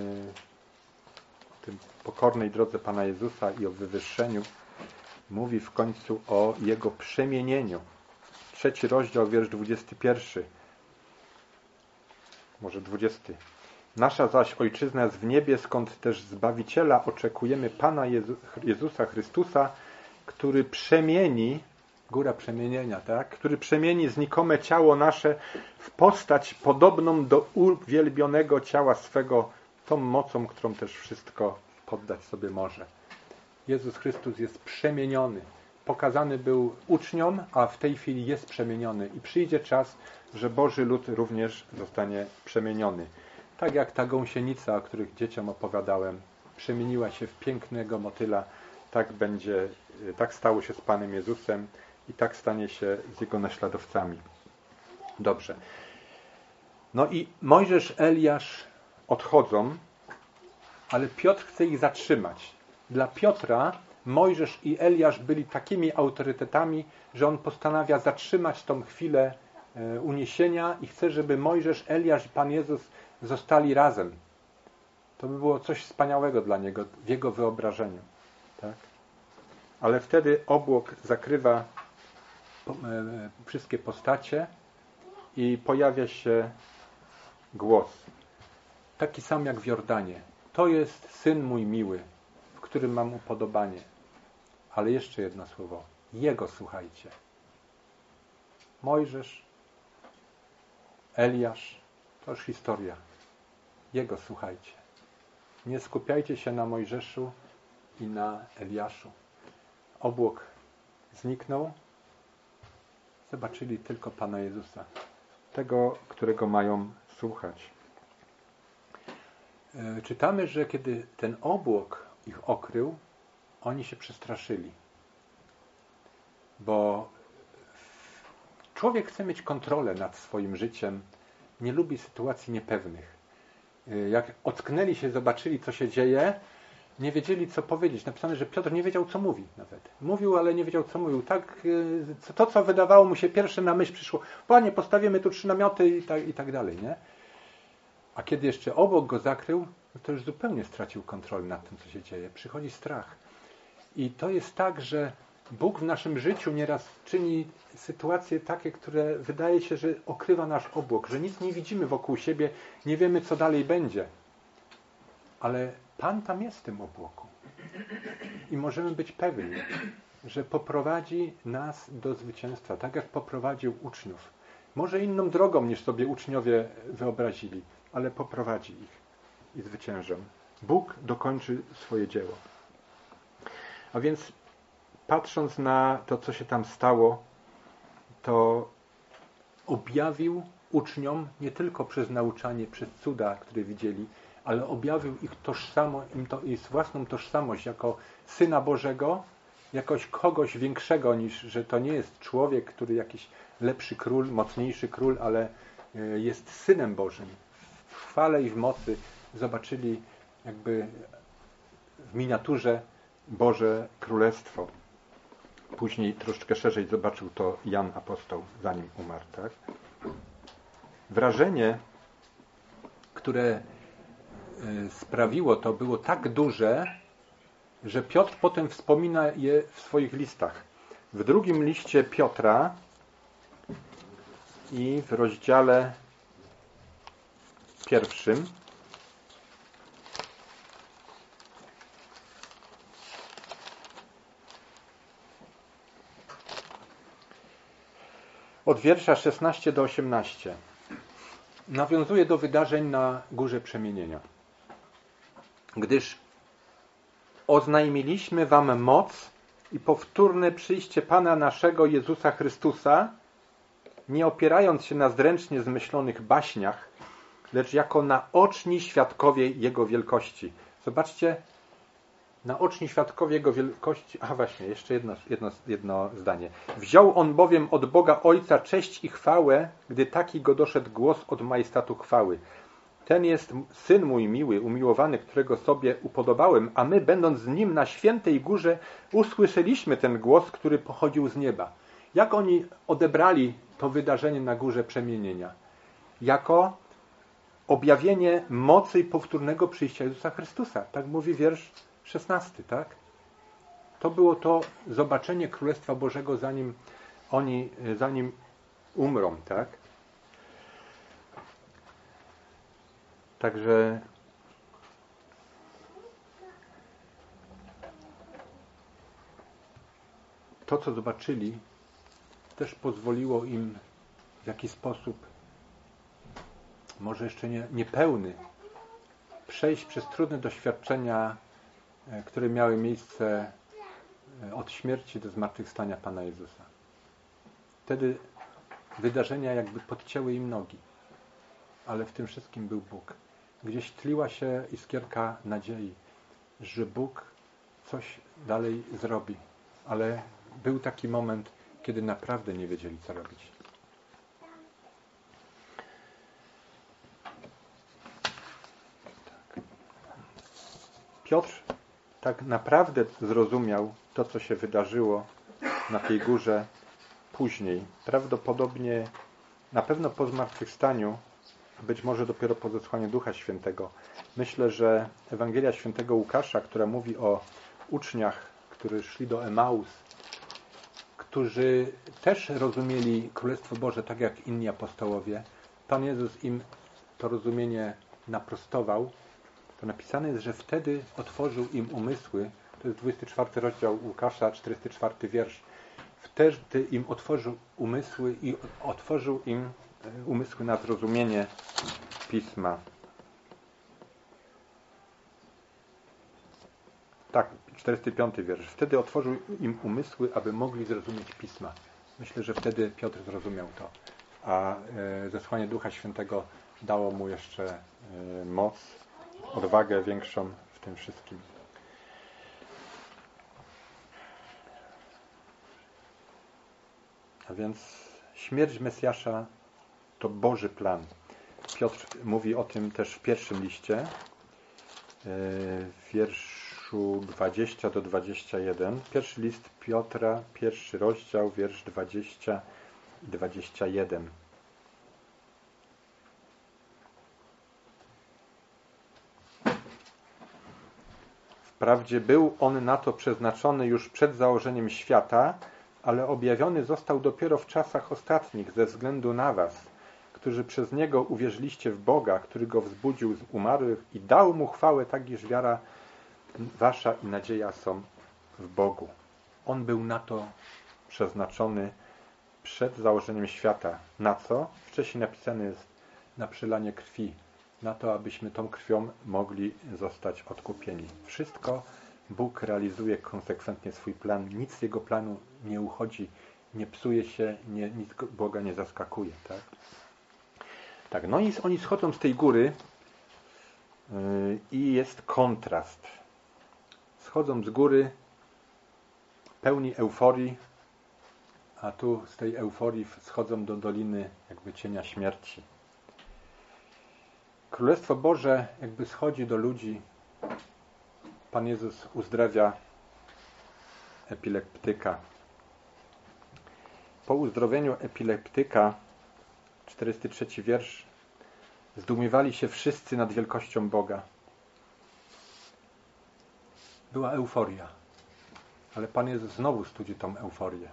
pokornej drodze Pana Jezusa i o wywyższeniu, mówi w końcu o Jego przemienieniu. 3 rozdział, wiersz 21. Może 20. Nasza zaś Ojczyzna jest w niebie, skąd też Zbawiciela oczekujemy Pana Jezusa Chrystusa, który przemieni, góra przemienienia, tak? Który przemieni znikome ciało nasze w postać podobną do uwielbionego ciała swego, tą mocą, którą też wszystko poddać sobie może. Jezus Chrystus jest przemieniony. Pokazany był uczniom, a w tej chwili jest przemieniony. I przyjdzie czas, że Boży lud również zostanie przemieniony. Tak jak ta gąsienica, o których dzieciom opowiadałem, przemieniła się w pięknego motyla, tak stało się z Panem Jezusem i tak stanie się z Jego naśladowcami. Dobrze. No i Mojżesz, Eliasz odchodzą, ale Piotr chce ich zatrzymać. Dla Piotra Mojżesz i Eliasz byli takimi autorytetami, że on postanawia zatrzymać tą chwilę uniesienia i chce, żeby Mojżesz, Eliasz i Pan Jezus zostali razem. To by było coś wspaniałego dla niego, w jego wyobrażeniu. Tak? Ale wtedy obłok zakrywa wszystkie postacie i pojawia się głos. Taki sam jak w Jordanie. To jest Syn mój miły, w którym mam upodobanie. Ale jeszcze jedno słowo. Jego słuchajcie. Mojżesz, Eliasz, to już historia. Jego słuchajcie. Nie skupiajcie się na Mojżeszu i na Eliaszu. Obłok zniknął. Zobaczyli tylko Pana Jezusa. Tego, którego mają słuchać. Czytamy, że kiedy ten obłok ich okrył, oni się przestraszyli. Bo człowiek chce mieć kontrolę nad swoim życiem, nie lubi sytuacji niepewnych. Jak ocknęli się, zobaczyli, co się dzieje, nie wiedzieli, co powiedzieć. Napisane, że Piotr nie wiedział, co mówi nawet. Mówił, ale nie wiedział, co mówił. Tak, to, co wydawało mu się pierwsze na myśl przyszło. Panie, postawimy tu 3 namioty i tak dalej, nie? A kiedy jeszcze obok go zakrył, to już zupełnie stracił kontrolę nad tym, co się dzieje. Przychodzi strach. I to jest tak, że Bóg w naszym życiu nieraz czyni sytuacje takie, które wydaje się, że okrywa nasz obłok, że nic nie widzimy wokół siebie, nie wiemy, co dalej będzie. Ale Pan tam jest w tym obłoku. I możemy być pewni, że poprowadzi nas do zwycięstwa, tak jak poprowadził uczniów. Może inną drogą, niż sobie uczniowie wyobrazili, ale poprowadzi ich i zwyciężą. Bóg dokończy swoje dzieło. A więc patrząc na to, co się tam stało, to objawił uczniom nie tylko przez nauczanie, przez cuda, które widzieli, ale objawił ich ich własną tożsamość jako Syna Bożego, jakoś kogoś większego niż, że to nie jest człowiek, który jakiś lepszy król, mocniejszy król, ale jest Synem Bożym. W chwale i w mocy zobaczyli jakby w miniaturze Boże Królestwo. Później troszeczkę szerzej zobaczył to Jan Apostoł, zanim umarł. Tak? Wrażenie, które sprawiło to, było tak duże, że Piotr potem wspomina je w swoich listach. W drugim liście Piotra i w rozdziale 1. Od wiersza 16 do 18. Nawiązuje do wydarzeń na Górze Przemienienia. Gdyż oznajmiliśmy wam moc i powtórne przyjście Pana naszego Jezusa Chrystusa, nie opierając się na zręcznie zmyślonych baśniach, lecz jako naoczni świadkowie Jego wielkości. Zobaczcie, naoczni świadkowie Jego wielkości. A właśnie, jeszcze jedno zdanie. Wziął On bowiem od Boga Ojca cześć i chwałę, gdy taki go doszedł głos od majestatu chwały. Ten jest Syn mój miły, umiłowany, którego sobie upodobałem, a my, będąc z Nim na świętej górze, usłyszeliśmy ten głos, który pochodził z nieba. Jak oni odebrali to wydarzenie na Górze Przemienienia? Jako objawienie mocy i powtórnego przyjścia Jezusa Chrystusa. Tak mówi wiersz 16, tak? To było to zobaczenie Królestwa Bożego, zanim umrą, tak? Także to, co zobaczyli, też pozwoliło im w jakiś sposób, może jeszcze niepełny, przejść przez trudne doświadczenia, które miały miejsce od śmierci do zmartwychwstania Pana Jezusa. Wtedy wydarzenia jakby podcięły im nogi, ale w tym wszystkim był Bóg. Gdzieś tliła się iskierka nadziei, że Bóg coś dalej zrobi, ale był taki moment, kiedy naprawdę nie wiedzieli, co robić. Piotr tak naprawdę zrozumiał to, co się wydarzyło na tej górze później. Prawdopodobnie, na pewno po zmartwychwstaniu, być może dopiero po zesłaniu Ducha Świętego. Myślę, że Ewangelia Świętego Łukasza, która mówi o uczniach, którzy szli do Emaus, którzy też rozumieli Królestwo Boże tak jak inni apostołowie, Pan Jezus im to rozumienie naprostował. To napisane jest, że wtedy otworzył im umysły. To jest 24 rozdział Łukasza, 44 wiersz. Wtedy im otworzył umysły i otworzył im umysły na zrozumienie Pisma. Tak, 45 wiersz. Wtedy otworzył im umysły, aby mogli zrozumieć Pisma. Myślę, że wtedy Piotr zrozumiał to. A zesłanie Ducha Świętego dało mu jeszcze moc, odwagę większą w tym wszystkim. A więc śmierć Mesjasza to Boży plan. Piotr mówi o tym też w pierwszym liście, w wierszu 20 do 21. Pierwszy list Piotra, pierwszy rozdział, wiersz 20 i 21. Wprawdzie był on na to przeznaczony już przed założeniem świata, ale objawiony został dopiero w czasach ostatnich ze względu na was, którzy przez Niego uwierzyliście w Boga, który Go wzbudził z umarłych i dał Mu chwałę, tak iż wiara wasza i nadzieja są w Bogu. On był na to przeznaczony przed założeniem świata. Na co? Wcześniej napisane jest na przelanie krwi. Na to, abyśmy tą krwią mogli zostać odkupieni. Wszystko Bóg realizuje konsekwentnie swój plan. Nic z Jego planu nie uchodzi, nie psuje się, nic Boga nie zaskakuje. Tak? Tak, no i oni schodzą z tej góry i jest kontrast. Schodzą z góry pełni euforii, a tu z tej euforii schodzą do doliny jakby cienia śmierci. Królestwo Boże jakby schodzi do ludzi. Pan Jezus uzdrawia epileptyka. Po uzdrowieniu epileptyka, 43 wiersz, zdumiewali się wszyscy nad wielkością Boga. Była euforia, ale Pan Jezus znowu studzi tą euforię.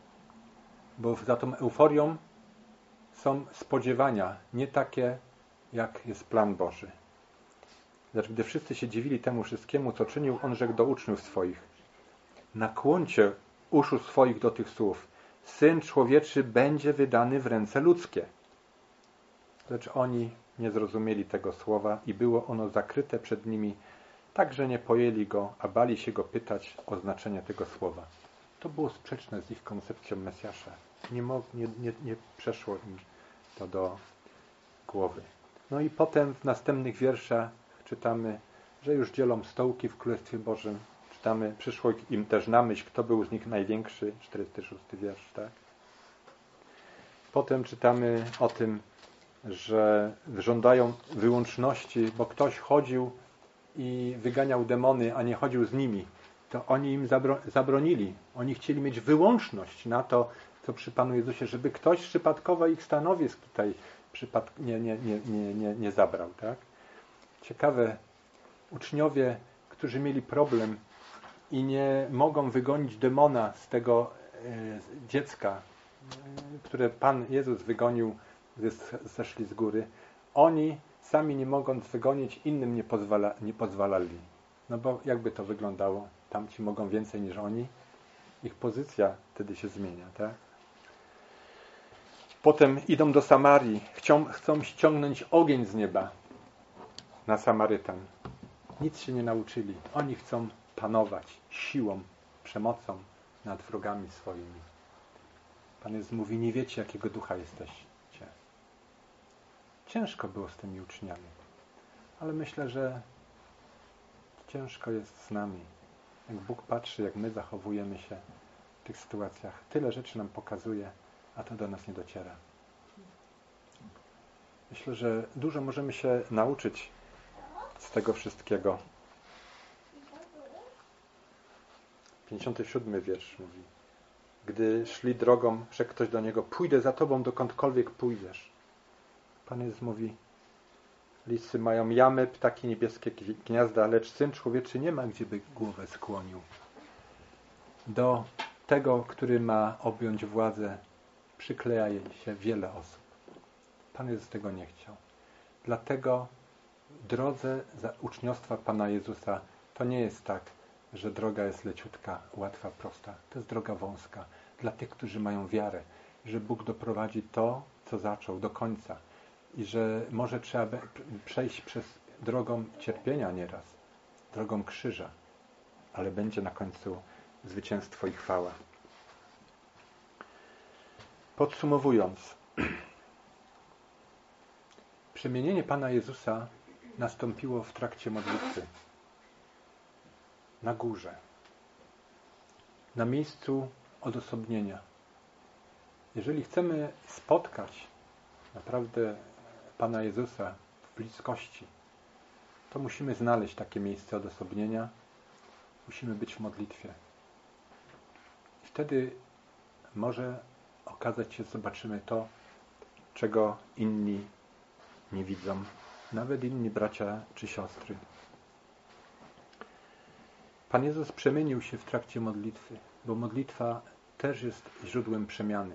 Bo za tą euforią są spodziewania, nie takie, jak jest plan Boży. Lecz gdy wszyscy się dziwili temu wszystkiemu, co czynił, on rzekł do uczniów swoich: nakłoncie uszu swoich do tych słów. Syn Człowieczy będzie wydany w ręce ludzkie. Lecz oni nie zrozumieli tego słowa i było ono zakryte przed nimi, tak że nie pojęli go, a bali się go pytać o znaczenie tego słowa. To było sprzeczne z ich koncepcją Mesjasza. Nie przeszło im to do głowy. No i potem w następnych wierszach czytamy, że już dzielą stołki w Królestwie Bożym. Czytamy, przyszło im też na myśl, kto był z nich największy, 46 wiersz, tak? Potem czytamy o tym, że żądają wyłączności, bo ktoś chodził i wyganiał demony, a nie chodził z nimi. To oni im zabronili. Oni chcieli mieć wyłączność na to, co przy Panu Jezusie, żeby ktoś przypadkowo ich stanowisk tutaj nie zabrał. Tak? Ciekawe, uczniowie, którzy mieli problem i nie mogą wygonić demona z tego dziecka, które Pan Jezus wygonił, gdy zeszli z góry, oni sami nie mogąc wygonić, innym nie pozwalali. No bo jakby to wyglądało? Tamci mogą więcej niż oni. Ich pozycja wtedy się zmienia, tak? Potem idą do Samarii. Chcą ściągnąć ogień z nieba na Samarytan. Nic się nie nauczyli. Oni chcą panować siłą, przemocą nad wrogami swoimi. Pan Jezus mówi, nie wiecie, jakiego ducha jesteście. Ciężko było z tymi uczniami. Ale myślę, że ciężko jest z nami. Jak Bóg patrzy, jak my zachowujemy się w tych sytuacjach. Tyle rzeczy nam pokazuje, a to do nas nie dociera. Myślę, że dużo możemy się nauczyć z tego wszystkiego. 57 wiersz mówi: gdy szli drogą, rzekł ktoś do niego: pójdę za tobą, dokądkolwiek pójdziesz. Pan Jezus mówi: lisy mają jamy, ptaki niebieskie gniazda, lecz Syn Człowieczy nie ma, gdzie by głowę skłonił. Do tego, który ma objąć władzę, przykleja się wiele osób. Pan Jezus tego nie chciał. Dlatego w drodze za uczniostwa Pana Jezusa to nie jest tak, że droga jest leciutka, łatwa, prosta. To jest droga wąska. Dla tych, którzy mają wiarę, że Bóg doprowadzi to, co zaczął, do końca. I że może trzeba przejść przez drogą cierpienia nieraz, drogą krzyża, ale będzie na końcu zwycięstwo i chwała. Podsumowując, przemienienie Pana Jezusa nastąpiło w trakcie modlitwy. Na górze. Na miejscu odosobnienia. Jeżeli chcemy spotkać naprawdę Pana Jezusa w bliskości, to musimy znaleźć takie miejsce odosobnienia. Musimy być w modlitwie. I wtedy może okazać się, zobaczymy to, czego inni nie widzą. Nawet inni bracia czy siostry. Pan Jezus przemienił się w trakcie modlitwy, bo modlitwa też jest źródłem przemiany.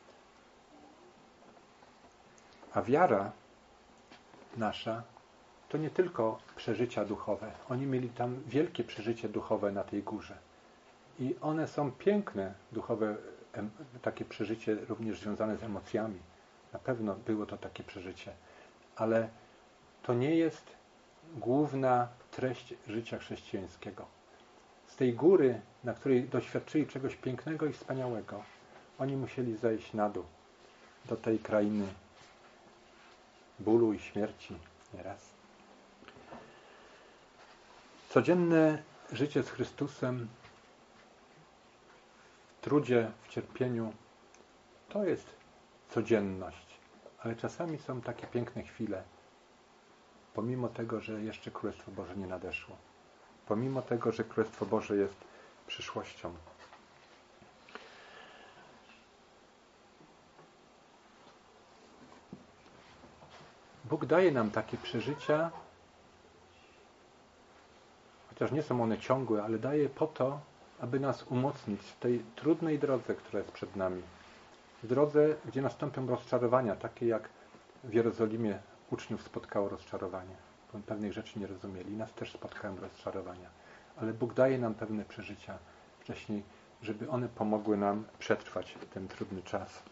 A wiara nasza to nie tylko przeżycia duchowe. Oni mieli tam wielkie przeżycie duchowe na tej górze. I one są piękne, duchowe, takie przeżycie również związane z emocjami. Na pewno było to takie przeżycie. Ale to nie jest główna treść życia chrześcijańskiego. Z tej góry, na której doświadczyli czegoś pięknego i wspaniałego, oni musieli zejść na dół, do tej krainy bólu i śmierci nieraz. Codzienne życie z Chrystusem w trudzie, w cierpieniu to jest codzienność, ale czasami są takie piękne chwile, pomimo tego, że jeszcze Królestwo Boże nie nadeszło. Pomimo tego, że Królestwo Boże jest przyszłością. Bóg daje nam takie przeżycia, chociaż nie są one ciągłe, ale daje po to, aby nas umocnić w tej trudnej drodze, która jest przed nami. W drodze, gdzie nastąpią rozczarowania, takie jak w Jerozolimie uczniów spotkało rozczarowanie, bo pewnych rzeczy nie rozumieli. Nas też spotkają rozczarowania. Ale Bóg daje nam pewne przeżycia wcześniej, żeby one pomogły nam przetrwać ten trudny czas.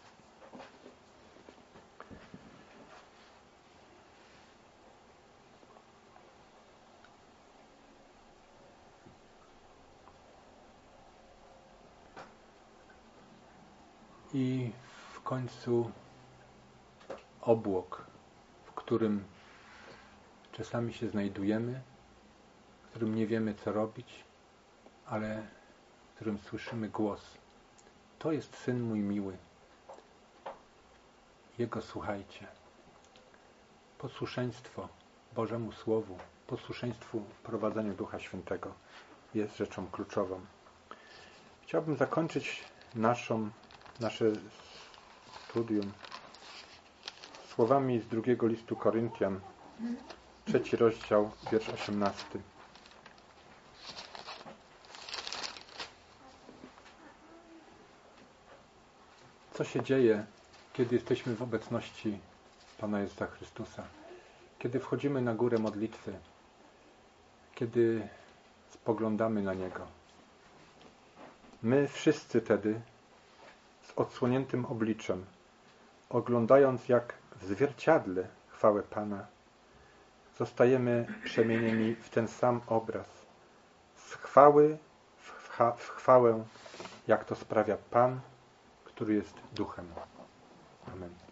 I w końcu obłok, w którym czasami się znajdujemy, w którym nie wiemy, co robić, ale w którym słyszymy głos. To jest Syn mój miły. Jego słuchajcie. Posłuszeństwo Bożemu Słowu, posłuszeństwu prowadzeniu Ducha Świętego jest rzeczą kluczową. Chciałbym zakończyć nasze studium słowami z 2 listu Koryntian, 3 rozdział, wiersz 18. Co się dzieje, kiedy jesteśmy w obecności Pana Jezusa Chrystusa? Kiedy wchodzimy na górę modlitwy? Kiedy spoglądamy na Niego? My wszyscy wtedy z odsłoniętym obliczem, oglądając jak w zwierciadle chwałę Pana, zostajemy przemienieni w ten sam obraz, z chwały w chwałę, jak to sprawia Pan, który jest Duchem. Amen.